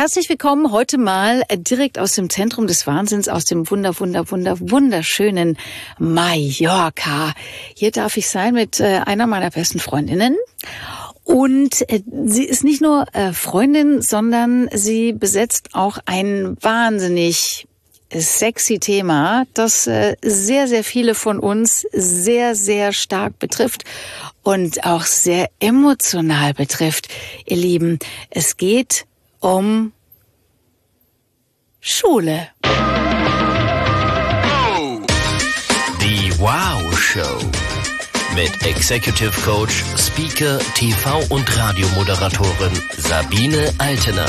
Herzlich willkommen heute mal direkt aus dem Zentrum des Wahnsinns, aus dem wunderschönen Mallorca. Hier darf ich sein mit einer meiner besten Freundinnen. Und sie ist nicht nur Freundin, sondern sie besetzt auch ein wahnsinnig sexy Thema, das sehr viele von uns sehr stark betrifft und auch sehr emotional betrifft. Ihr Lieben, es geht um Schule. Die Wow Show mit Executive Coach, Speaker, TV- und Radiomoderatorin Sabine Altener.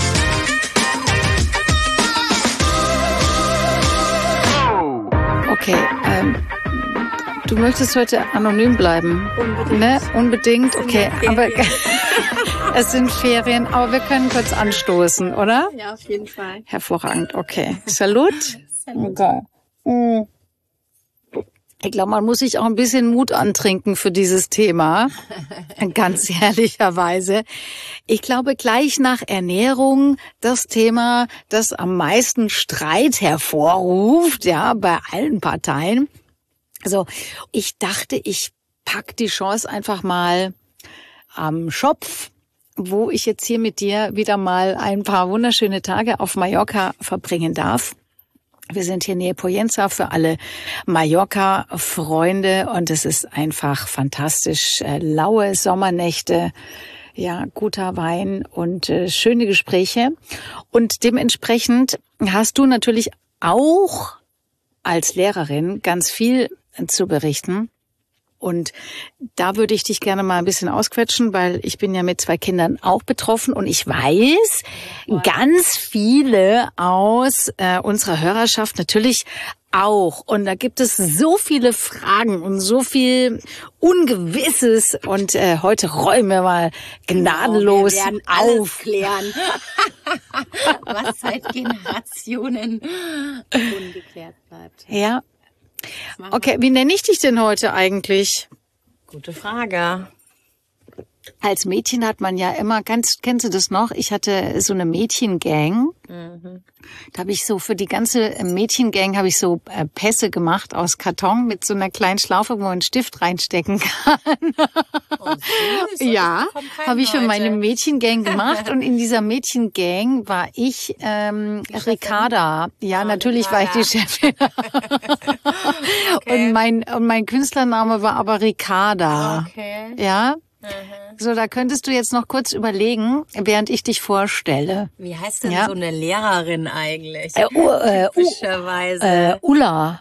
Okay, du möchtest heute anonym bleiben? Unbedingt. Ne? Unbedingt, okay. Aber es sind Ferien, aber wir können kurz anstoßen, oder? Ja, auf jeden Fall. Hervorragend, okay. Salut. Salut. Okay. Ich glaube, man muss sich auch ein bisschen Mut antrinken für dieses Thema, ganz ehrlicherweise. Ich glaube, gleich nach Ernährung das Thema, das am meisten Streit hervorruft, ja, bei allen Parteien. Also ich dachte, ich pack die Chance einfach mal am Schopf, wo ich jetzt hier mit dir wieder mal ein paar wunderschöne Tage auf Mallorca verbringen darf. Wir sind hier nähe Pollença für alle Mallorca-Freunde und es ist einfach fantastisch. Laue Sommernächte, ja, guter Wein und schöne Gespräche. Und dementsprechend hast du natürlich auch als Lehrerin ganz viel zu berichten. Und da würde ich dich gerne mal ein bisschen ausquetschen, weil ich bin ja mit 2 Kindern auch betroffen und ich weiß, ganz viele aus unserer Hörerschaft natürlich auch. Und da gibt es so viele Fragen und so viel Ungewisses und heute räumen wir mal gnadenlos wir werden alles auf. Klären, was seit Generationen ungeklärt bleibt. Ja. Okay, wie nenne ich dich denn heute eigentlich? Gute Frage. Als Mädchen hat man ja immer, kennst du das noch? Ich hatte so eine Mädchengang. Da habe ich so für die ganze Mädchengang habe ich so Pässe gemacht aus Karton mit so einer kleinen Schlaufe, wo man einen Stift reinstecken kann. Oh, süß. Ja, habe ich für meine Mädchengang gemacht und in dieser Mädchengang war ich Ricarda. Ja, natürlich war ich die Chefin. Okay. Und mein Künstlername war aber Ricarda. Okay. Ja. So, da könntest du jetzt noch kurz überlegen, während ich dich vorstelle. Wie heißt denn Ja. so eine Lehrerin eigentlich? Typischerweise.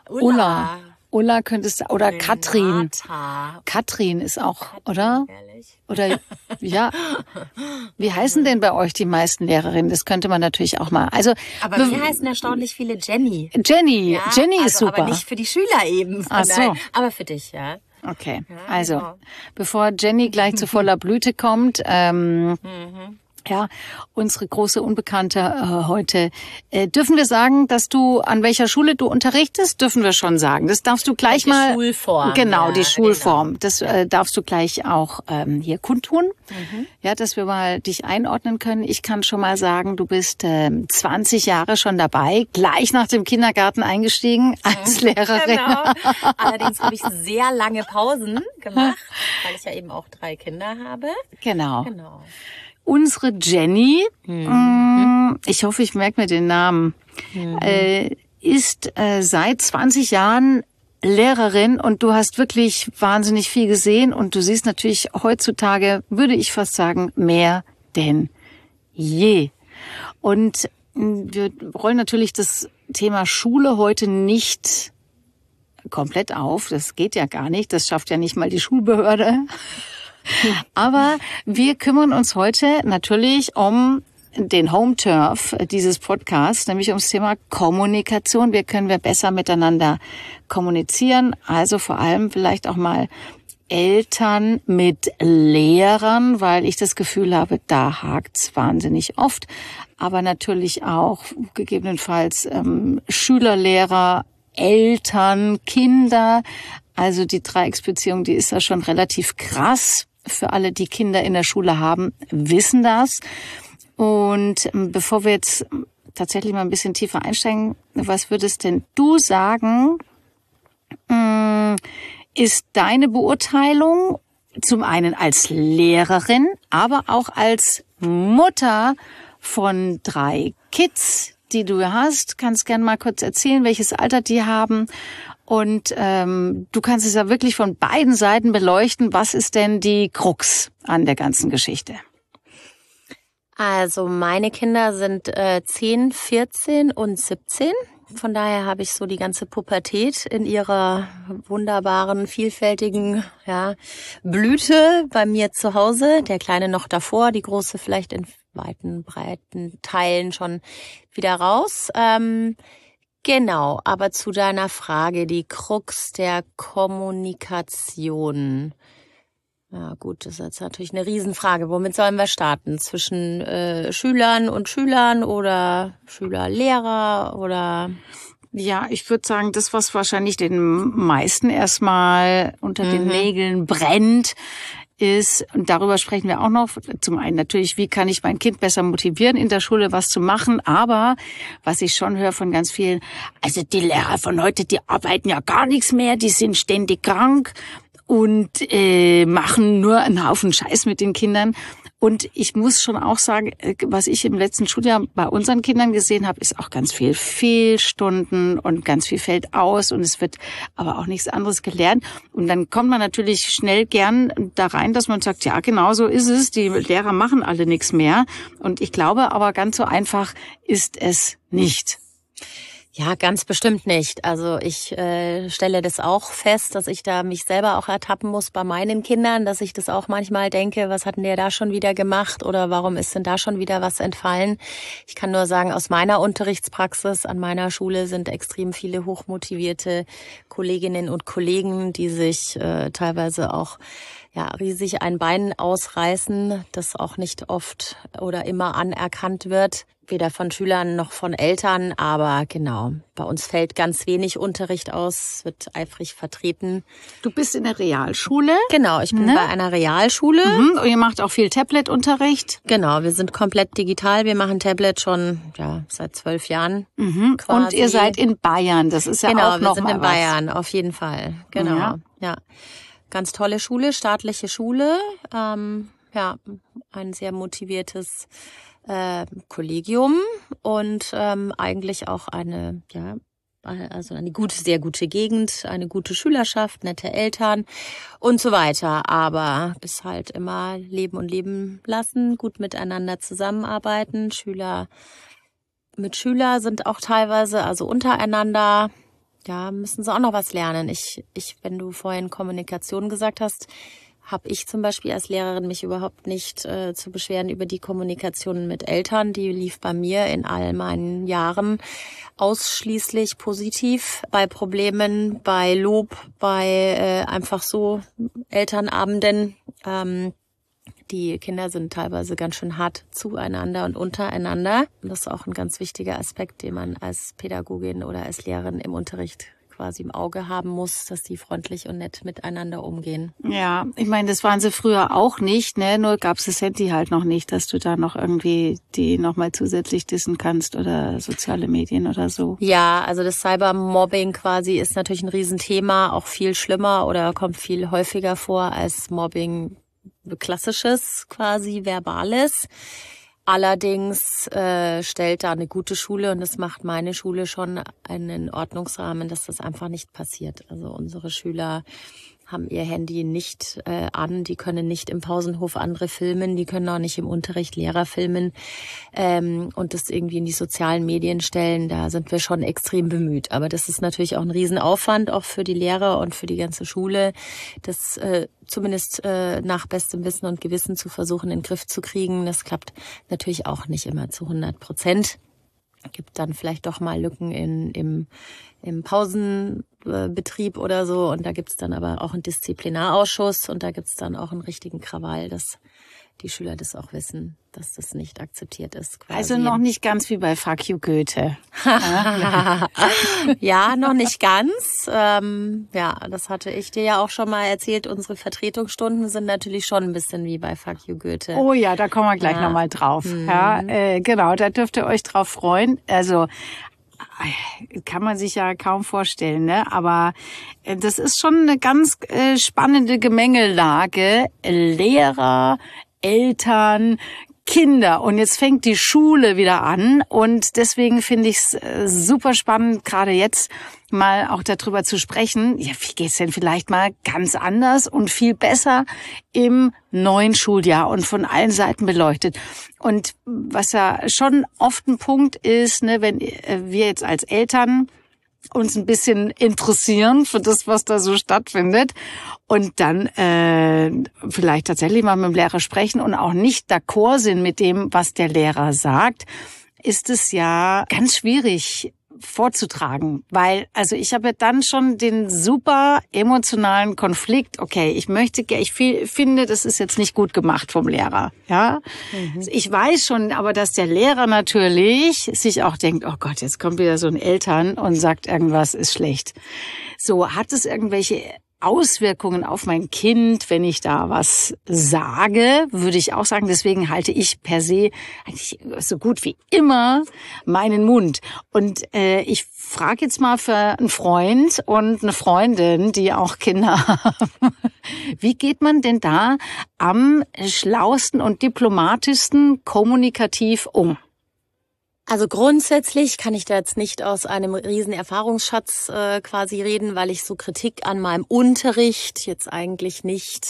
Ulla könntest du, oder Katrin. Renata. Katrin ist auch, oder? Ehrlich? Oder, ja. Wie heißen denn bei euch die meisten Lehrerinnen? Das könnte man natürlich auch mal. Also, Aber wie heißen erstaunlich viele Jenny? Jenny. Ja, Jenny also, ist super. Aber nicht für die Schüler eben. Ach so. Nein, aber für dich, ja. Okay, Ja, also, genau. bevor Jenny gleich zu voller Blüte kommt, ja, unsere große Unbekannte heute. Dürfen wir sagen, dass du, an welcher Schule du unterrichtest? Dürfen wir schon sagen. Das darfst du gleich Die mal. Schulform, Genau, ja, die Schulform. Das darfst du gleich auch hier kundtun. Ja, dass wir mal dich einordnen können. Ich kann schon mal sagen, du bist 20 Jahre schon dabei, gleich nach dem Kindergarten eingestiegen als Lehrerin. Genau. Allerdings habe ich sehr lange Pausen gemacht, weil ich ja eben auch 3 Kinder habe. Genau. Genau. Unsere Jenny, ich hoffe, ich merke mir den Namen, ist seit 20 Jahren Lehrerin und du hast wirklich wahnsinnig viel gesehen und du siehst natürlich heutzutage, würde ich fast sagen, mehr denn je. Und wir rollen natürlich das Thema Schule heute nicht komplett auf. Das geht ja gar nicht. Das schafft ja nicht mal die Schulbehörde. Aber wir kümmern uns heute natürlich um den Home Turf dieses Podcasts, nämlich ums Thema Kommunikation. Wie können wir besser miteinander kommunizieren? Also vor allem vielleicht auch mal Eltern mit Lehrern, weil ich das Gefühl habe, da hakt's wahnsinnig oft. Aber natürlich auch gegebenenfalls Schüler, Lehrer, Eltern, Kinder. Also die Dreiecksbeziehung, die ist da schon relativ krass. Für alle, die Kinder in der Schule haben, wissen das. Und bevor wir jetzt tatsächlich mal ein bisschen tiefer einsteigen, was würdest denn du sagen, ist deine Beurteilung zum einen als Lehrerin, aber auch als Mutter von 3 Kids, die du hast? Kannst gern mal kurz erzählen, welches Alter die haben. Und du kannst es ja wirklich von beiden Seiten beleuchten. Was ist denn die Krux an der ganzen Geschichte? Also meine Kinder sind 10, 14 und 17. Von daher habe ich so die ganze Pubertät in ihrer wunderbaren, vielfältigen Blüte bei mir zu Hause. Der Kleine noch davor, die Große vielleicht in weiten, breiten Teilen schon wieder raus. Genau, aber zu deiner Frage, die Krux der Kommunikation. Ja gut, das ist jetzt natürlich eine Riesenfrage. Womit sollen wir starten? Zwischen Schülern und Schülern oder Schüler-Lehrer oder? Ja, ich würde sagen, das, was wahrscheinlich den meisten erstmal unter den Nägeln brennt, ist, und darüber sprechen wir auch noch, zum einen natürlich, wie kann ich mein Kind besser motivieren, in der Schule was zu machen, aber was ich schon höre von ganz vielen, also die Lehrer von heute, die arbeiten ja gar nichts mehr, die sind ständig krank und machen nur einen Haufen Scheiß mit den Kindern. Und ich muss schon auch sagen, was ich im letzten Schuljahr bei unseren Kindern gesehen habe, ist auch ganz viel Fehlstunden und ganz viel fällt aus und es wird aber auch nichts anderes gelernt. Und dann kommt man natürlich schnell gern da rein, dass man sagt, ja, genau so ist es, die Lehrer machen alle nichts mehr. Und ich glaube aber, ganz so einfach ist es nicht. Ja, ganz bestimmt nicht. Also ich stelle das auch fest, dass ich da mich selber auch ertappen muss bei meinen Kindern, dass ich das auch manchmal denke, was hat denn der da schon wieder gemacht oder warum ist denn da schon wieder was entfallen? Ich kann nur sagen, aus meiner Unterrichtspraxis an meiner Schule sind extrem viele hochmotivierte Kolleginnen und Kollegen, die sich teilweise auch riesig ein Bein ausreißen, das auch nicht oft oder immer anerkannt wird. Weder von Schülern noch von Eltern, aber genau, bei uns fällt ganz wenig Unterricht aus, wird eifrig vertreten. Du bist in der Realschule? Genau, ich bin bei einer Realschule. Und ihr macht auch viel Tablet-Unterricht? Genau, wir sind komplett digital, wir machen Tablet schon seit 12 Jahren. Quasi. Und ihr seid in Bayern, das ist ja auch noch mal was. Genau, wir sind in Bayern, auf jeden Fall, genau, ja. Ganz tolle Schule, staatliche Schule, ein sehr motiviertes Kollegium und eigentlich auch eine sehr gute Gegend, eine gute Schülerschaft, nette Eltern und so weiter. Aber ist halt immer leben und leben lassen, gut miteinander zusammenarbeiten. Schüler mit Schüler sind auch teilweise, also untereinander, müssen sie auch noch was lernen. Wenn du vorhin Kommunikation gesagt hast, habe ich zum Beispiel als Lehrerin mich überhaupt nicht zu beschweren über die Kommunikation mit Eltern. Die lief bei mir in all meinen Jahren ausschließlich positiv. Bei Problemen, bei Lob, bei einfach so Elternabenden. Die Kinder sind teilweise ganz schön hart zueinander und untereinander. Das ist auch ein ganz wichtiger Aspekt, den man als Pädagogin oder als Lehrerin im Unterricht quasi im Auge haben muss, dass die freundlich und nett miteinander umgehen. Ja, ich meine, das waren sie früher auch nicht, ne? Nur gab's das Handy halt noch nicht, dass du da noch irgendwie die nochmal zusätzlich dissen kannst oder soziale Medien oder so. Ja, also das Cybermobbing quasi ist natürlich ein Riesenthema, auch viel schlimmer oder kommt viel häufiger vor als Mobbing klassisches, quasi verbales. Allerdings stellt da eine gute Schule, und das macht meine Schule schon, einen Ordnungsrahmen, dass das einfach nicht passiert. Also unsere Schüler haben ihr Handy nicht an, die können nicht im Pausenhof andere filmen, die können auch nicht im Unterricht Lehrer filmen und das irgendwie in die sozialen Medien stellen. Da sind wir schon extrem bemüht. Aber das ist natürlich auch ein Riesenaufwand, auch für die Lehrer und für die ganze Schule, das zumindest nach bestem Wissen und Gewissen zu versuchen, in den Griff zu kriegen. Das klappt natürlich auch nicht immer zu 100%. Gibt dann vielleicht doch mal Lücken im Pausenbetrieb oder so, und da gibt's dann aber auch einen Disziplinarausschuss und da gibt's dann auch einen richtigen Krawall. Das die Schüler das auch wissen, dass das nicht akzeptiert ist. Quasi. Also noch nicht ganz wie bei Fuck You Goethe. Ja, noch nicht ganz. Ja, das hatte ich dir ja auch schon mal erzählt. Unsere Vertretungsstunden sind natürlich schon ein bisschen wie bei Fuck You Goethe. Oh ja, da kommen wir gleich nochmal drauf. Ja, genau, da dürft ihr euch drauf freuen. Also kann man sich ja kaum vorstellen, ne? Aber das ist schon eine ganz spannende Gemengelage. Lehrer, Eltern, Kinder. Und jetzt fängt die Schule wieder an. Und deswegen finde ich es super spannend, gerade jetzt mal auch darüber zu sprechen. Ja, wie geht's denn vielleicht mal ganz anders und viel besser im neuen Schuljahr und von allen Seiten beleuchtet? Und was ja schon oft ein Punkt ist, ne, wenn wir jetzt als Eltern uns ein bisschen interessieren für das, was da so stattfindet und dann vielleicht tatsächlich mal mit dem Lehrer sprechen und auch nicht d'accord sind mit dem, was der Lehrer sagt, ist es ja ganz schwierig vorzutragen, weil also ich habe dann schon den super emotionalen Konflikt. Okay, ich finde, das ist jetzt nicht gut gemacht vom Lehrer. Ja, Ich weiß schon, aber dass der Lehrer natürlich sich auch denkt, oh Gott, jetzt kommt wieder so ein Eltern und sagt, irgendwas ist schlecht. So, hat es irgendwelche Auswirkungen auf mein Kind, wenn ich da was sage, würde ich auch sagen. Deswegen halte ich per se eigentlich so gut wie immer meinen Mund. Und ich frage jetzt mal für einen Freund und eine Freundin, die auch Kinder haben. Wie geht man denn da am schlausten und diplomatischsten kommunikativ um? Also grundsätzlich kann ich da jetzt nicht aus einem riesen Erfahrungsschatz quasi reden, weil ich so Kritik an meinem Unterricht jetzt eigentlich nicht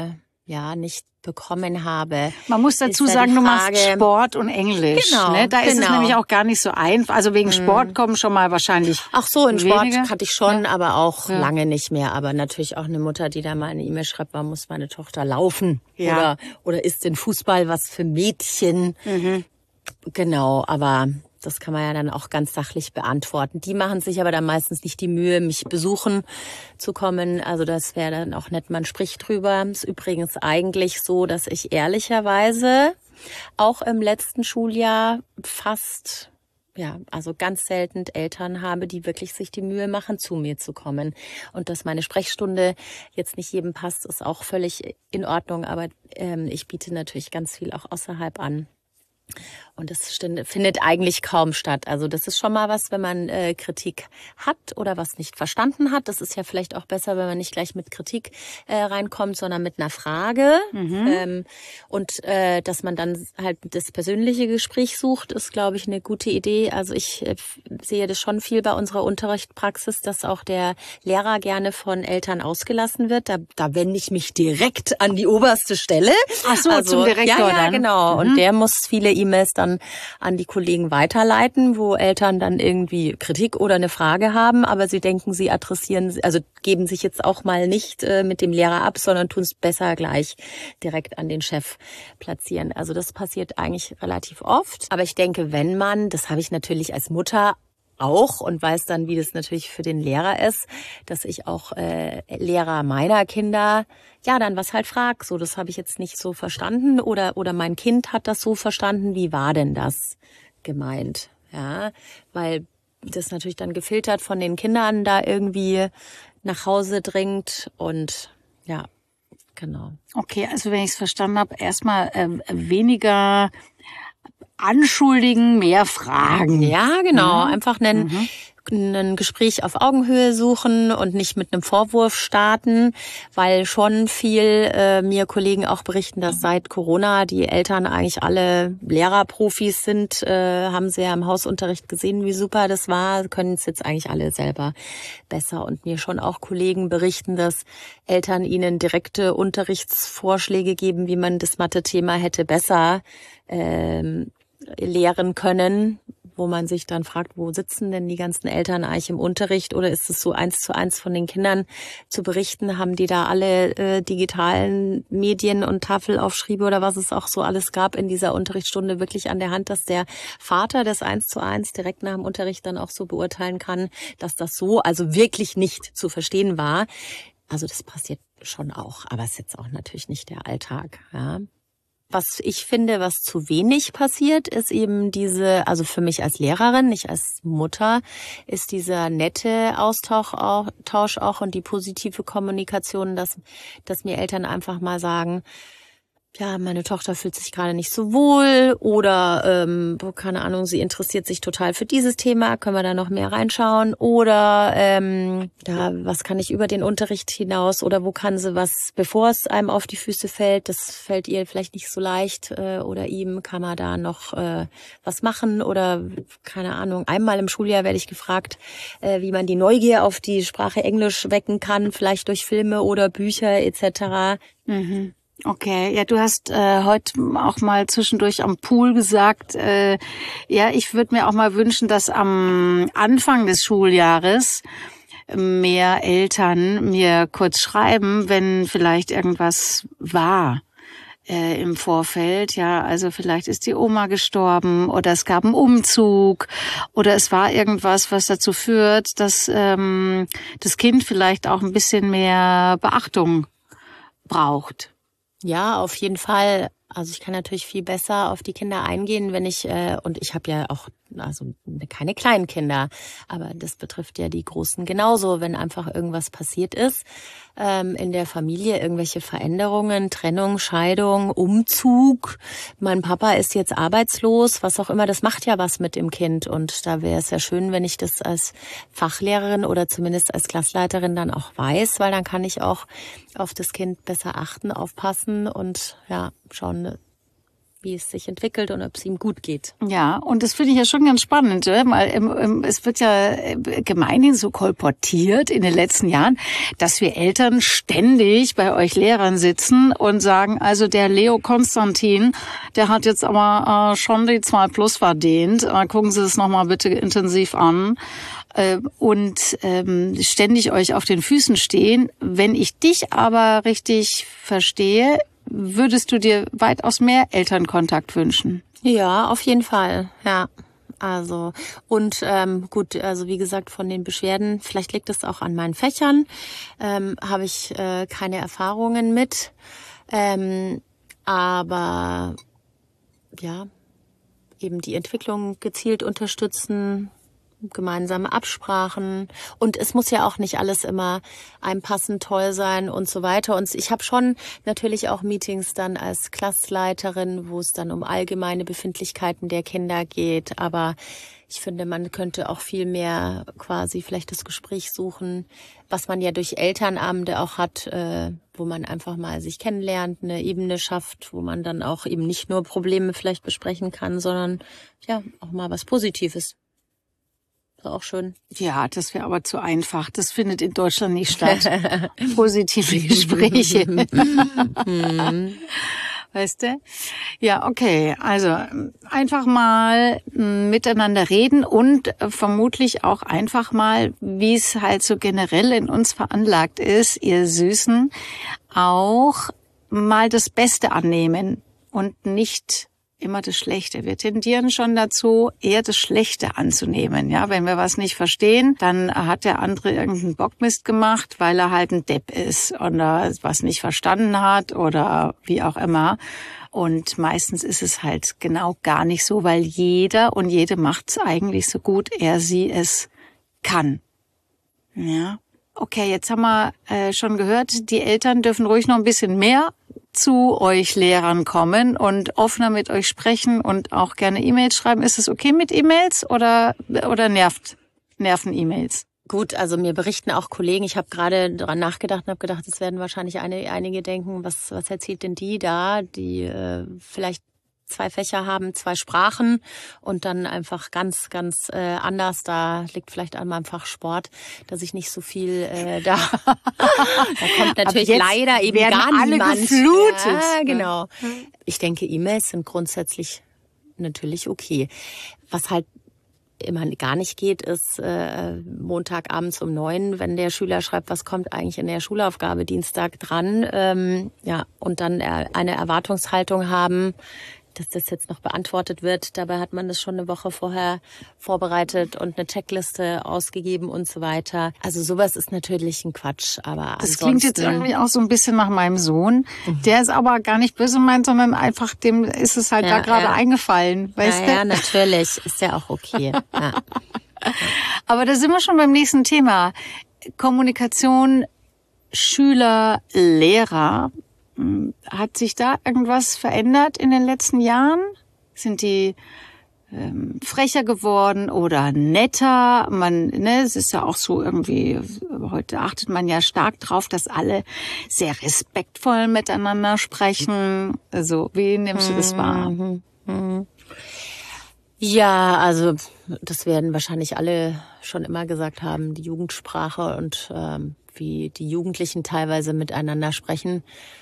bekommen habe. Man muss dazu sagen, du machst Sport und Englisch. Genau, ne? Da ist es nämlich auch gar nicht so einfach. Also wegen Sport kommen schon mal wahrscheinlich Ach so, in wenige. Sport hatte ich schon, aber auch lange nicht mehr. Aber natürlich auch eine Mutter, die da mal eine E-Mail schreibt, warum muss meine Tochter laufen? Ja. Oder ist denn Fußball was für Mädchen? Genau, aber das kann man ja dann auch ganz sachlich beantworten. Die machen sich aber dann meistens nicht die Mühe, mich besuchen zu kommen. Also das wäre dann auch nett, man spricht drüber. Ist übrigens eigentlich so, dass ich ehrlicherweise auch im letzten Schuljahr also ganz selten Eltern habe, die wirklich sich die Mühe machen, zu mir zu kommen. Und dass meine Sprechstunde jetzt nicht jedem passt, ist auch völlig in Ordnung. Aber ich biete natürlich ganz viel auch außerhalb an. Und das findet eigentlich kaum statt. Also das ist schon mal was, wenn man Kritik hat oder was nicht verstanden hat. Das ist ja vielleicht auch besser, wenn man nicht gleich mit Kritik reinkommt, sondern mit einer Frage. Dass man dann halt das persönliche Gespräch sucht, ist, glaube ich, eine gute Idee. Also ich sehe das schon viel bei unserer Unterrichtspraxis, dass auch der Lehrer gerne von Eltern ausgelassen wird. Da wende ich mich direkt an die oberste Stelle. Ach so, also, zum Direktor dann. Ja, genau. Und der muss viele E-Mails dann an die Kollegen weiterleiten, wo Eltern dann irgendwie Kritik oder eine Frage haben, aber sie denken, sie geben sich jetzt auch mal nicht mit dem Lehrer ab, sondern tun es besser gleich direkt an den Chef platzieren. Also das passiert eigentlich relativ oft. Aber ich denke, das habe ich natürlich als Mutter auch und weiß dann, wie das natürlich für den Lehrer ist, dass ich auch Lehrer meiner Kinder dann was halt frag. So, das habe ich jetzt nicht so verstanden oder mein Kind hat das so verstanden. Wie war denn das gemeint? Ja, weil das natürlich dann gefiltert von den Kindern da irgendwie nach Hause dringt und ja, genau. Okay, also wenn ich es verstanden habe, erstmal weniger anschuldigen, mehr fragen. Ja, genau. Einfach ein Gespräch auf Augenhöhe suchen und nicht mit einem Vorwurf starten, weil schon viel mir Kollegen auch berichten, dass seit Corona die Eltern eigentlich alle Lehrerprofis sind, haben sie ja im Hausunterricht gesehen, wie super das war, können es jetzt eigentlich alle selber besser. Und mir schon auch Kollegen berichten, dass Eltern ihnen direkte Unterrichtsvorschläge geben, wie man das Mathe-Thema hätte besser lehren können, wo man sich dann fragt, wo sitzen denn die ganzen Eltern eigentlich im Unterricht oder ist es so 1:1 von den Kindern zu berichten? Haben die da alle digitalen Medien und Tafelaufschriebe oder was es auch so alles gab in dieser Unterrichtsstunde wirklich an der Hand, dass der Vater das 1:1 direkt nach dem Unterricht dann auch so beurteilen kann, dass das so also wirklich nicht zu verstehen war? Also das passiert schon auch, aber es ist jetzt auch natürlich nicht der Alltag, ja. Was ich finde, was zu wenig passiert, ist eben also für mich als Lehrerin, nicht als Mutter, ist dieser nette Austausch auch und die positive Kommunikation, dass mir Eltern einfach mal sagen, ja, meine Tochter fühlt sich gerade nicht so wohl oder, keine Ahnung, sie interessiert sich total für dieses Thema, können wir da noch mehr reinschauen oder was kann ich über den Unterricht hinaus oder wo kann sie was, bevor es einem auf die Füße fällt, das fällt ihr vielleicht nicht so leicht oder ihm, kann man da noch was machen oder, keine Ahnung, einmal im Schuljahr werde ich gefragt, wie man die Neugier auf die Sprache Englisch wecken kann, vielleicht durch Filme oder Bücher etc. Mhm. Okay, ja, du hast heute auch mal zwischendurch am Pool gesagt, ja, ich würde mir auch mal wünschen, dass am Anfang des Schuljahres mehr Eltern mir kurz schreiben, wenn vielleicht irgendwas war im Vorfeld. Ja, also vielleicht ist die Oma gestorben oder es gab einen Umzug oder es war irgendwas, was dazu führt, dass das Kind vielleicht auch ein bisschen mehr Beachtung braucht. Ja, auf jeden Fall. Also ich kann natürlich viel besser auf die Kinder eingehen, wenn und ich habe ja auch keine kleinen Kinder, aber das betrifft ja die Großen genauso, wenn einfach irgendwas passiert ist in der Familie, irgendwelche Veränderungen, Trennung, Scheidung, Umzug. Mein Papa ist jetzt arbeitslos, was auch immer, das macht ja was mit dem Kind und da wäre es ja schön, wenn ich das als Fachlehrerin oder zumindest als Klassleiterin dann auch weiß, weil dann kann ich auch auf das Kind besser achten, aufpassen und ja, schauen, wie es sich entwickelt und ob es ihm gut geht. Ja, und das finde ich ja schon ganz spannend, weil es wird ja gemeinhin so kolportiert in den letzten Jahren, dass wir Eltern ständig bei euch Lehrern sitzen und sagen, also der Leo Konstantin, der hat jetzt aber schon die 2+ verdient. Gucken Sie das nochmal bitte intensiv an. Und ständig euch auf den Füßen stehen. Wenn ich dich aber richtig verstehe, würdest du dir weitaus mehr Elternkontakt wünschen? Ja, auf jeden Fall, ja. Also und gut, also wie gesagt, von den Beschwerden, vielleicht liegt es auch an meinen Fächern, habe ich keine Erfahrungen mit, aber ja, eben die Entwicklung gezielt unterstützen, gemeinsame Absprachen und es muss ja auch nicht alles immer einpassend toll sein und so weiter. Und ich habe schon natürlich auch Meetings dann als Klassleiterin, wo es dann um allgemeine Befindlichkeiten der Kinder geht. Aber ich finde, man könnte auch viel mehr quasi vielleicht das Gespräch suchen, was man ja durch Elternabende auch hat, wo man einfach mal sich kennenlernt, eine Ebene schafft, wo man dann auch eben nicht nur Probleme vielleicht besprechen kann, sondern ja auch mal was Positives. Auch schön. Ja, das wäre aber zu einfach. Das findet in Deutschland nicht statt. Positive Gespräche. Weißt du? Ja, okay. Also einfach mal miteinander reden und vermutlich auch einfach mal, wie es halt so generell in uns veranlagt ist, ihr Süßen, auch mal das Beste annehmen und nicht immer das Schlechte. Wir tendieren schon dazu, eher das Schlechte anzunehmen. Ja, wenn wir was nicht verstehen, dann hat der andere irgendeinen Bockmist gemacht, weil er halt ein Depp ist oder was nicht verstanden hat oder wie auch immer. Und meistens ist es halt genau gar nicht so, weil jeder und jede macht es eigentlich so gut sie es kann. Ja. Okay, jetzt haben wir schon gehört, die Eltern dürfen ruhig noch ein bisschen mehr zu euch Lehrern kommen und offener mit euch sprechen und auch gerne E-Mails schreiben. Ist es okay mit E-Mails oder nerven E-Mails? Gut, also mir berichten auch Kollegen, ich habe gerade dran nachgedacht und habe gedacht, es werden wahrscheinlich einige denken, was erzählt denn die da, die vielleicht 2 Fächer haben, 2 Sprachen und dann einfach ganz anders. Da liegt vielleicht an meinem Fach Sport, dass ich nicht so viel da kommt natürlich leider eben gar alle niemand. Geflutet. Ja, genau. Ich denke, E-Mails sind grundsätzlich natürlich okay. Was halt immer gar nicht geht, ist Montagabends um 9, wenn der Schüler schreibt, was kommt eigentlich in der Schulaufgabe Dienstag dran, und dann eine Erwartungshaltung haben, dass das jetzt noch beantwortet wird. Dabei hat man das schon eine Woche vorher vorbereitet und eine Checkliste ausgegeben und so weiter. Also sowas ist natürlich ein Quatsch, aber das klingt jetzt irgendwie auch so ein bisschen nach meinem Sohn. Der ist aber gar nicht böse gemeint, sondern einfach dem ist es halt da gerade eingefallen, weißt du? Ja, natürlich. Ist ja auch okay. Ja. Aber da sind wir schon beim nächsten Thema. Kommunikation, Schüler, Lehrer. Hat sich da irgendwas verändert in den letzten Jahren? Sind die frecher geworden oder netter? Es ist ja auch so irgendwie, heute achtet man ja stark drauf, dass alle sehr respektvoll miteinander sprechen. Also, wie nimmst du das wahr? Ja, also das werden wahrscheinlich alle schon immer gesagt haben, die Jugendsprache und wie die Jugendlichen teilweise miteinander sprechen.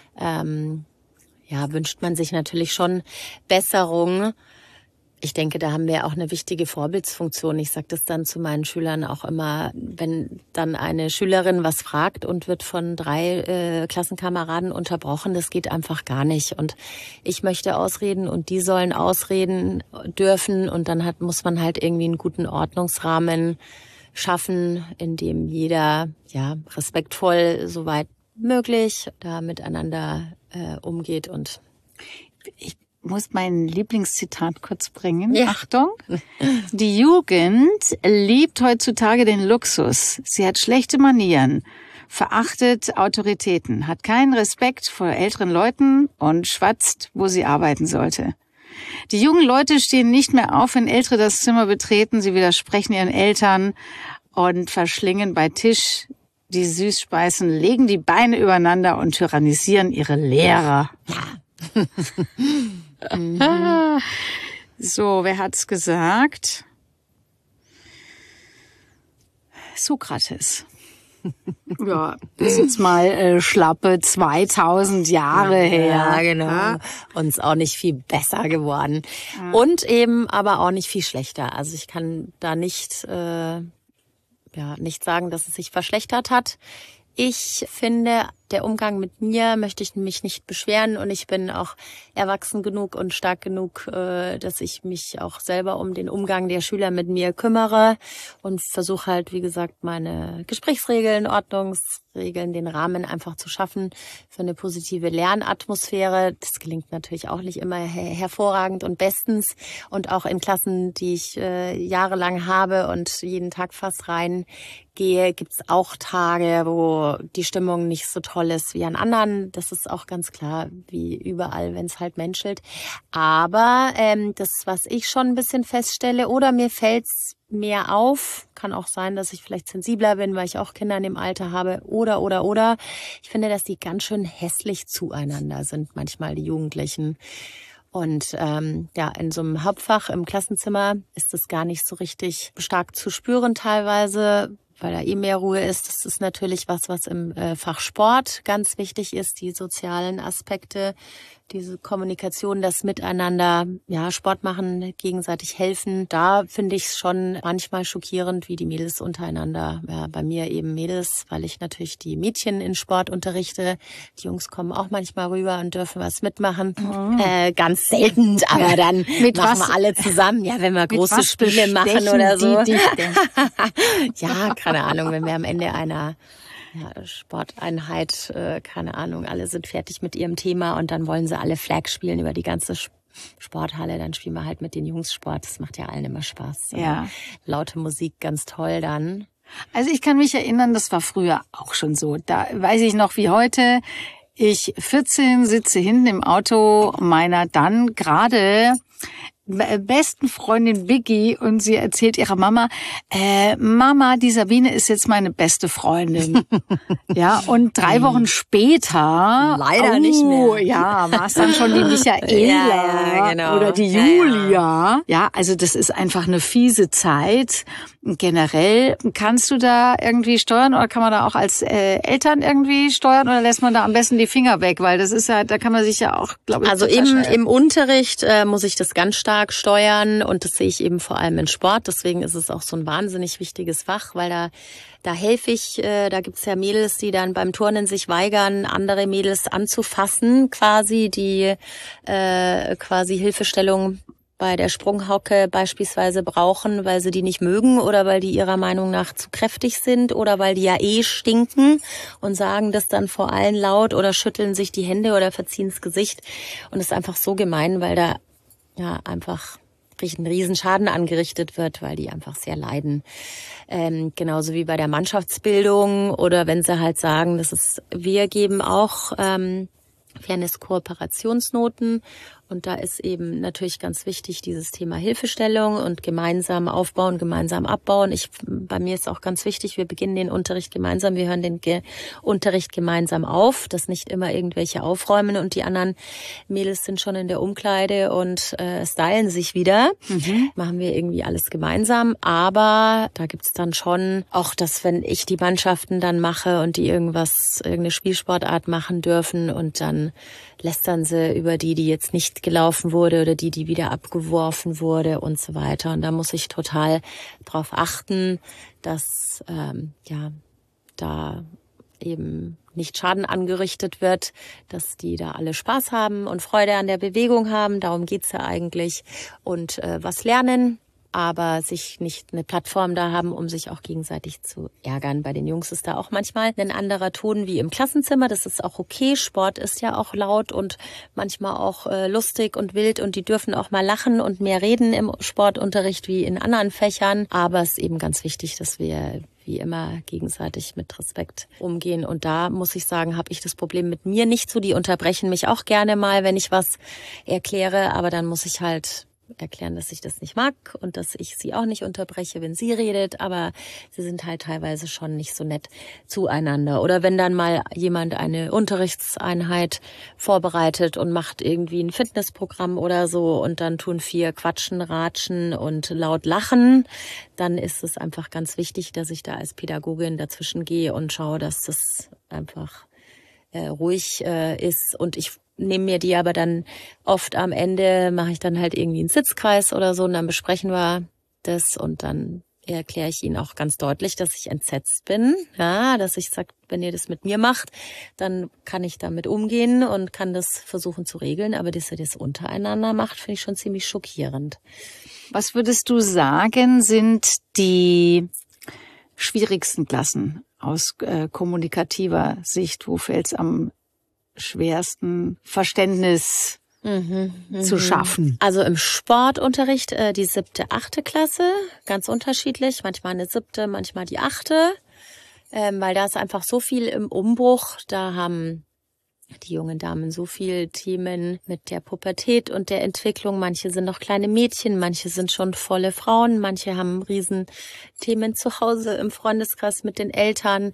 Wünscht man sich natürlich schon Besserung. Ich denke, da haben wir auch eine wichtige Vorbildsfunktion. Ich sage das dann zu meinen Schülern auch immer, wenn dann eine Schülerin was fragt und wird von 3 Klassenkameraden unterbrochen, das geht einfach gar nicht. Und ich möchte ausreden und die sollen ausreden dürfen und dann muss man halt irgendwie einen guten Ordnungsrahmen schaffen, in dem jeder respektvoll soweit möglich da miteinander umgeht. Und ich muss mein Lieblingszitat kurz bringen. Ja. Achtung. Die Jugend liebt heutzutage den Luxus. Sie hat schlechte Manieren, verachtet Autoritäten, hat keinen Respekt vor älteren Leuten und schwatzt, wo sie arbeiten sollte. Die jungen Leute stehen nicht mehr auf, wenn Ältere das Zimmer betreten. Sie widersprechen ihren Eltern und verschlingen bei Tisch die Süßspeisen, legen die Beine übereinander und tyrannisieren ihre Lehrer. So, wer hat's gesagt? Sokrates. Ja, das ist jetzt mal schlappe 2000 Jahre her. Ja, genau. Ja. Uns auch nicht viel besser geworden. Ja. Und eben aber auch nicht viel schlechter. Also ich kann da nicht sagen, dass es sich verschlechtert hat. Ich finde, der Umgang mit mir möchte ich mich nicht beschweren und ich bin auch erwachsen genug und stark genug, dass ich mich auch selber um den Umgang der Schüler mit mir kümmere und versuche halt, wie gesagt, meine Gesprächsregeln, Ordnungsregeln, den Rahmen einfach zu schaffen für eine positive Lernatmosphäre. Das gelingt natürlich auch nicht immer hervorragend und bestens und auch in Klassen, die ich jahrelang habe und jeden Tag fast reingehe, gibt's auch Tage, wo die Stimmung nicht so toll ist wie an anderen. Das ist auch ganz klar, wie überall, wenn es halt menschelt. Aber das, was ich schon ein bisschen feststelle, oder mir fällt's mehr auf, kann auch sein, dass ich vielleicht sensibler bin, weil ich auch Kinder in dem Alter habe, oder. Ich finde, dass die ganz schön hässlich zueinander sind, manchmal die Jugendlichen. Und in so einem Hauptfach im Klassenzimmer ist das gar nicht so richtig stark zu spüren teilweise, weil da mehr Ruhe ist. Das ist natürlich was im Fach Sport ganz wichtig ist, die sozialen Aspekte, diese Kommunikation, das Miteinander, Sport machen, gegenseitig helfen. Da finde ich es schon manchmal schockierend, wie die Mädels untereinander, bei mir eben Mädels, weil ich natürlich die Mädchen in Sport unterrichte. Die Jungs kommen auch manchmal rüber und dürfen was mitmachen. Ganz selten, aber dann machen wir alle zusammen. Ja, wenn wir große Spiele machen oder so. Ja, keine Ahnung, wenn wir am Ende einer Sporteinheit, keine Ahnung, alle sind fertig mit ihrem Thema und dann wollen sie alle Flag spielen über die ganze Sporthalle, dann spielen wir halt mit den Jungs Sport. Das macht ja allen immer Spaß. Ja. Laute Musik, ganz toll dann. Also ich kann mich erinnern, das war früher auch schon so. Da weiß ich noch wie heute. Ich 14 sitze hinten im Auto meiner dann gerade besten Freundin Biggie und sie erzählt ihrer Mama, Mama, die Sabine ist jetzt meine beste Freundin. Ja, und 3 Wochen später, leider nicht mehr. Ja, war es dann schon die Michaela genau. Oder die Julia. Ja, also das ist einfach eine fiese Zeit. Generell, kannst du da irgendwie steuern oder kann man da auch als Eltern irgendwie steuern oder lässt man da am besten die Finger weg? Weil das ist ja, da kann man sich ja auch, glaube ich, also im Unterricht muss ich das ganz stark stark steuern und das sehe ich eben vor allem in Sport. Deswegen ist es auch so ein wahnsinnig wichtiges Fach, weil da helfe ich, da gibt's ja Mädels, die dann beim Turnen sich weigern, andere Mädels anzufassen, quasi, die quasi Hilfestellung bei der Sprunghocke beispielsweise brauchen, weil sie die nicht mögen oder weil die ihrer Meinung nach zu kräftig sind oder weil die ja stinken und sagen das dann vor allen laut oder schütteln sich die Hände oder verziehen das Gesicht. Und es ist einfach so gemein, weil da ja einfach ein Riesenschaden angerichtet wird, weil die einfach sehr leiden. Genauso wie bei der Mannschaftsbildung oder wenn sie halt sagen, wir geben auch Fairness-Kooperationsnoten. Und da ist eben natürlich ganz wichtig dieses Thema Hilfestellung und gemeinsam aufbauen, gemeinsam abbauen. Bei mir ist auch ganz wichtig, wir beginnen den Unterricht gemeinsam, wir hören den Unterricht gemeinsam auf, dass nicht immer irgendwelche aufräumen und die anderen Mädels sind schon in der Umkleide und stylen sich wieder. Machen wir irgendwie alles gemeinsam. Aber da gibt's dann schon auch das, wenn ich die Mannschaften dann mache und die irgendeine Spielsportart machen dürfen und dann lästern sie über die jetzt nicht gelaufen wurde oder die wieder abgeworfen wurde und so weiter. Und da muss ich total drauf achten, dass da eben nicht Schaden angerichtet wird, dass die da alle Spaß haben und Freude an der Bewegung haben. Darum geht's ja eigentlich. Und was lernen, aber sich nicht eine Plattform da haben, um sich auch gegenseitig zu ärgern. Bei den Jungs ist da auch manchmal ein anderer Ton wie im Klassenzimmer. Das ist auch okay. Sport ist ja auch laut und manchmal auch lustig und wild und die dürfen auch mal lachen und mehr reden im Sportunterricht wie in anderen Fächern. Aber es ist eben ganz wichtig, dass wir wie immer gegenseitig mit Respekt umgehen. Und da muss ich sagen, habe ich das Problem mit mir nicht so. Die unterbrechen mich auch gerne mal, wenn ich was erkläre. Aber dann muss ich halt erklären, dass ich das nicht mag und dass ich sie auch nicht unterbreche, wenn sie redet, aber sie sind halt teilweise schon nicht so nett zueinander. Oder wenn dann mal jemand eine Unterrichtseinheit vorbereitet und macht irgendwie ein Fitnessprogramm oder so und dann tun 4 quatschen, ratschen und laut lachen, dann ist es einfach ganz wichtig, dass ich da als Pädagogin dazwischen gehe und schaue, dass das einfach ruhig ist und ich nehme mir die aber dann oft am Ende, mache ich dann halt irgendwie einen Sitzkreis oder so und dann besprechen wir das und dann erkläre ich ihnen auch ganz deutlich, dass ich entsetzt bin, ja, dass ich sage, wenn ihr das mit mir macht, dann kann ich damit umgehen und kann das versuchen zu regeln, aber dass ihr das untereinander macht, finde ich schon ziemlich schockierend. Was würdest du sagen, sind die schwierigsten Klassen aus kommunikativer Sicht? Wo fällt es am schwersten, Verständnis zu schaffen? Also im Sportunterricht die 7., 8. Klasse, ganz unterschiedlich. Manchmal eine 7., manchmal die 8., weil da ist einfach so viel im Umbruch. Da haben die jungen Damen so viel Themen mit der Pubertät und der Entwicklung. Manche sind noch kleine Mädchen, manche sind schon volle Frauen, manche haben riesen Themen zu Hause im Freundeskreis mit den Eltern.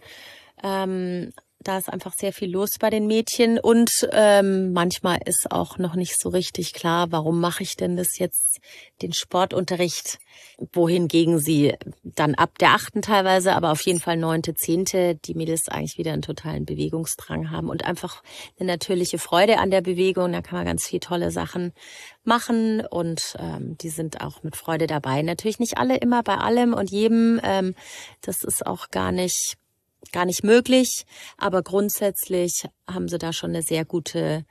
Da ist einfach sehr viel los bei den Mädchen und manchmal ist auch noch nicht so richtig klar, warum mache ich denn das jetzt, den Sportunterricht, wohingegen sie dann ab der 8. teilweise, aber auf jeden Fall 9., 10. die Mädels eigentlich wieder einen totalen Bewegungsdrang haben und einfach eine natürliche Freude an der Bewegung. Da kann man ganz viele tolle Sachen machen und die sind auch mit Freude dabei. Natürlich nicht alle immer bei allem und jedem, das ist auch gar nicht möglich, aber grundsätzlich haben sie da schon eine sehr gute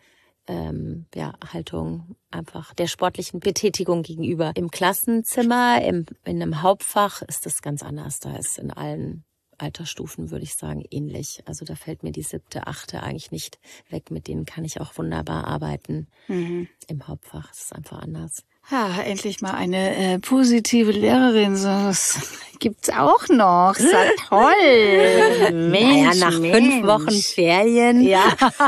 Haltung einfach der sportlichen Betätigung gegenüber. Im Klassenzimmer, in einem Hauptfach ist das ganz anders. Da ist in allen Altersstufen, würde ich sagen, ähnlich. Also da fällt mir die 7., 8. eigentlich nicht weg. Mit denen kann ich auch wunderbar arbeiten. Im Hauptfach ist es einfach anders. Ja, endlich mal eine positive Lehrerin. So, das gibt's auch noch. Ist ja toll. Mensch, nach 5 Wochen Ferien. Ja.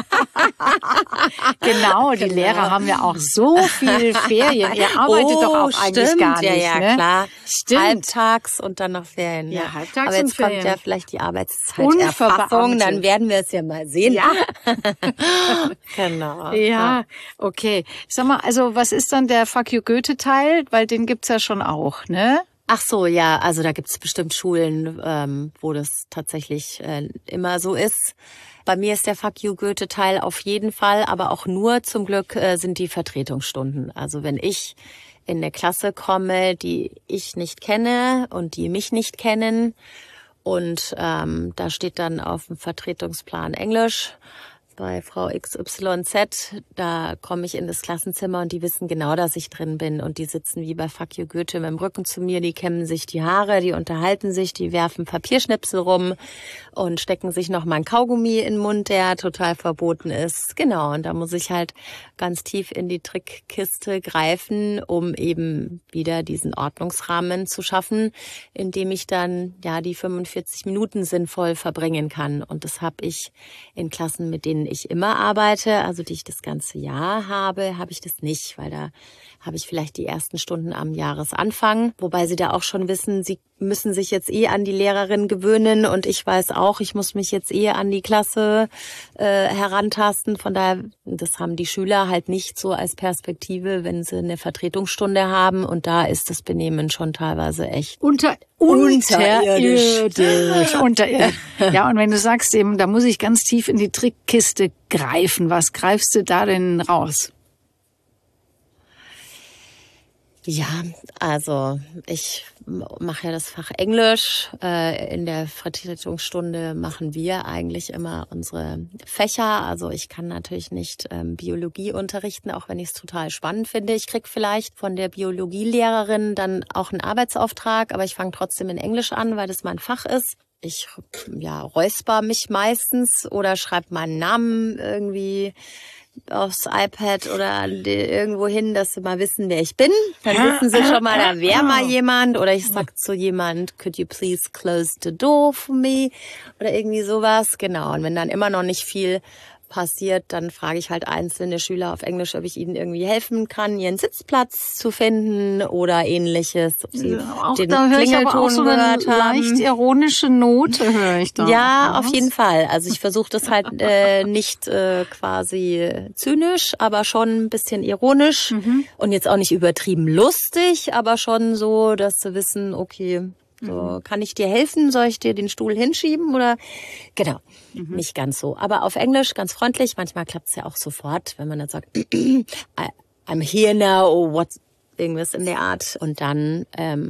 Genau, die Lehrer haben ja auch so viel Ferien. Ihr arbeitet doch auch eigentlich gar nicht. Ja, ne? Klar. Stimmt. Halbtags und dann noch Ferien. Ja, halbtags aber jetzt und Ferien. kommt ja vielleicht die Arbeitszeiterfassung, dann werden wir es ja mal sehen. Ja. Genau. Ja, okay. Sag mal, also was ist dann der Fuck you Goethe-Teil? Weil den gibt's ja schon auch, ne? Ach so, ja, also da gibt's bestimmt Schulen, wo das tatsächlich immer so ist. Bei mir ist der Fuck you Goethe-Teil auf jeden Fall, aber auch nur zum Glück sind die Vertretungsstunden. Also wenn ich in eine Klasse komme, die ich nicht kenne und die mich nicht kennen. Und da steht dann auf dem Vertretungsplan Englisch bei Frau XYZ, da komme ich in das Klassenzimmer und die wissen genau, dass ich drin bin. Und die sitzen wie bei Fuck you Goethe mit dem Rücken zu mir, die kämmen sich die Haare, die unterhalten sich, die werfen Papierschnipsel rum und stecken sich noch mal ein Kaugummi in den Mund, der total verboten ist. Genau, und da muss ich halt ganz tief in die Trickkiste greifen, um eben wieder diesen Ordnungsrahmen zu schaffen, in dem ich dann ja die 45 Minuten sinnvoll verbringen kann. Und das habe ich in Klassen, mit denen ich immer arbeite, also die ich das ganze Jahr habe ich das nicht, weil da habe ich vielleicht die ersten Stunden am Jahresanfang, wobei sie da auch schon wissen, sie müssen sich jetzt an die Lehrerin gewöhnen und ich weiß auch, ich muss mich jetzt an die Klasse herantasten. Von daher, das haben die Schüler halt nicht so als Perspektive, wenn sie eine Vertretungsstunde haben und da ist das Benehmen schon teilweise echt unterirdisch. Ja, und wenn du sagst eben, da muss ich ganz tief in die Trickkiste greifen, was greifst du da denn raus? Ja, also ich mache ja das Fach Englisch. In der Vertretungsstunde machen wir eigentlich immer unsere Fächer. Also ich kann natürlich nicht Biologie unterrichten, auch wenn ich es total spannend finde. Ich krieg vielleicht von der Biologielehrerin dann auch einen Arbeitsauftrag, aber ich fange trotzdem in Englisch an, weil das mein Fach ist. Ich räusper mich meistens oder schreibe meinen Namen irgendwie aufs iPad oder irgendwo hin, dass sie mal wissen, wer ich bin. Dann wissen sie schon mal, da wäre mal jemand. Oder ich sag zu jemand, could you please close the door for me? Oder irgendwie sowas. Genau. Und wenn dann immer noch nicht viel passiert, dann frage ich halt einzelne Schüler auf Englisch, ob ich ihnen irgendwie helfen kann, ihren Sitzplatz zu finden oder ähnliches. Ob sie auch den da höre ich aber auch Klingelton so eine gehört haben. leicht ironische Note, höre ich da. Ja, auf jeden Fall. Also ich versuche das halt nicht quasi zynisch, aber schon ein bisschen ironisch und jetzt auch nicht übertrieben lustig, aber schon so, dass sie wissen, okay, so, kann ich dir helfen? Soll ich dir den Stuhl hinschieben? Oder genau, nicht ganz so. Aber auf Englisch ganz freundlich. Manchmal klappt es ja auch sofort, wenn man dann sagt, I'm here now, or what, irgendwas in der Art. Und dann,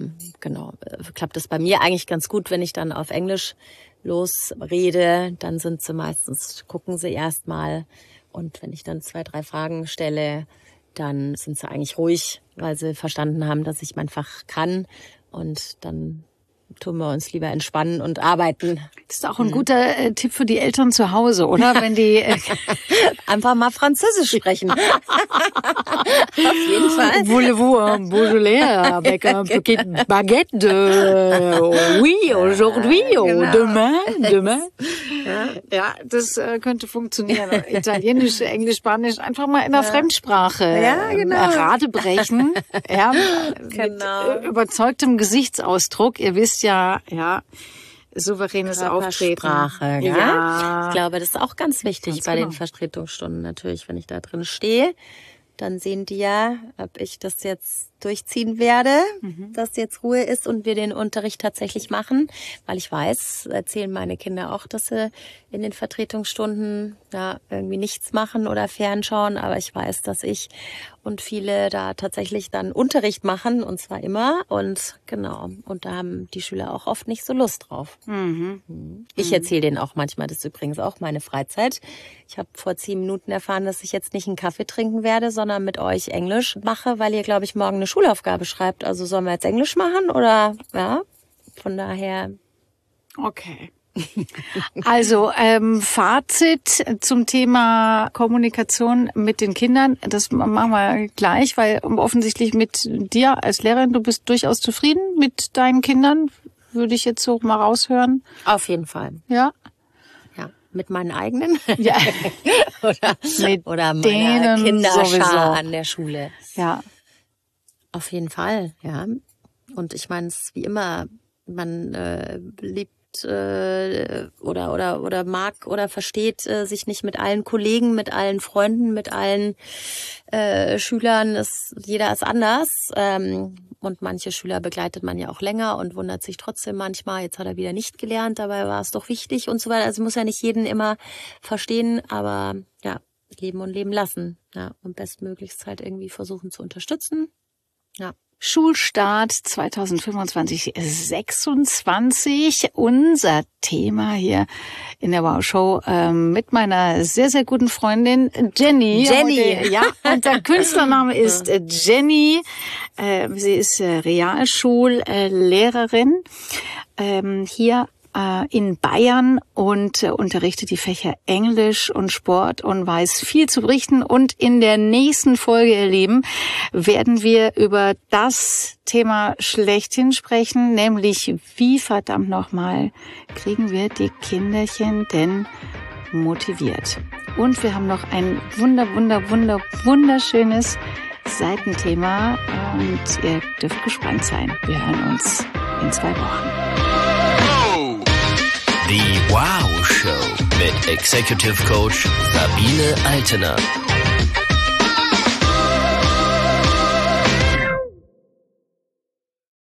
klappt es bei mir eigentlich ganz gut, wenn ich dann auf Englisch losrede. Dann sind sie meistens, gucken sie erstmal. Und wenn ich dann 2, 3 Fragen stelle, dann sind sie eigentlich ruhig, weil sie verstanden haben, dass ich mein Fach kann. Und dann tun wir uns lieber entspannen und arbeiten. Das ist auch ein guter Tipp für die Eltern zu Hause, oder? Wenn die einfach mal Französisch sprechen. Auf jeden Fall. Voulez-vous un Beaujolais avec un petit baguette de oui, aujourd'hui, demain. Ja, das könnte funktionieren. Italienisch, Englisch, Spanisch, einfach mal in der Fremdsprache Rade brechen. Ja, genau. Mit überzeugtem Gesichtsausdruck. Ihr wisst ja, souveränes Auftreten. Körpersprache, ja. Ich glaube, das ist auch ganz wichtig bei den Vertretungsstunden natürlich, wenn ich da drin stehe. Dann sehen die ja, ob ich das jetzt durchziehen werde, dass jetzt Ruhe ist und wir den Unterricht tatsächlich machen. Weil ich weiß, erzählen meine Kinder auch, dass sie in den Vertretungsstunden irgendwie nichts machen oder fernschauen. Aber ich weiß, dass ich und viele da tatsächlich dann Unterricht machen, und zwar immer. Und genau, und da haben die Schüler auch oft nicht so Lust drauf. Ich erzähle denen auch manchmal, das ist übrigens auch meine Freizeit. Ich habe vor 10 Minuten erfahren, dass ich jetzt nicht einen Kaffee trinken werde, sondern mit euch Englisch mache, weil ihr, glaube ich, morgen eine Schulaufgabe schreibt. Also sollen wir jetzt Englisch machen oder von daher. Okay. Also Fazit zum Thema Kommunikation mit den Kindern, das machen wir gleich, weil offensichtlich mit dir als Lehrerin, du bist durchaus zufrieden mit deinen Kindern, würde ich jetzt so mal raushören. Auf jeden Fall. Ja. Ja, mit meinen eigenen. Ja. oder meiner Kinderschar sowieso an der Schule. Ja. Auf jeden Fall, ja. Und ich meine, es ist wie immer, man liebt oder mag oder versteht sich nicht mit allen Kollegen, mit allen Freunden, mit allen Schülern. Jeder ist anders. Und manche Schüler begleitet man ja auch länger und wundert sich trotzdem manchmal, jetzt hat er wieder nicht gelernt, dabei war es doch wichtig und so weiter. Also muss ja nicht jeden immer verstehen, aber ja, leben und leben lassen. Ja, und bestmöglichst halt irgendwie versuchen zu unterstützen. Ja. Schulstart 2025/26. Unser Thema hier in der Wow Show mit meiner sehr, sehr guten Freundin Jenny. Heute, ja, und der Künstlername ist Jenny. Sie ist Realschullehrerin hier in Bayern und unterrichtet die Fächer Englisch und Sport und weiß viel zu berichten. Und in der nächsten Folge, ihr Lieben, werden wir über das Thema schlechthin sprechen, nämlich wie verdammt nochmal kriegen wir die Kinderchen denn motiviert. Und wir haben noch ein wunderschönes Seitenthema und ihr dürft gespannt sein. Wir hören uns in 2 Wochen. Die Wow Show mit Executive Coach Sabine Altener.